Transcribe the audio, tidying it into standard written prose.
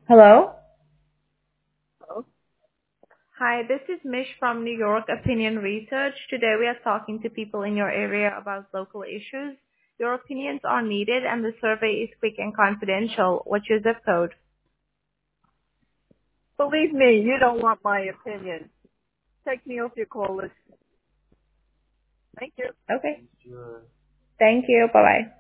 Hello? Hello? Hi, this is Mish from New York Opinion Research. Today we are talking to people in your area about local issues. Your opinions are needed and the survey is quick and confidential. What's your zip code? Believe me, you don't want my opinion. Take me off your call list. Thank you. Okay. Thank you. Bye-bye.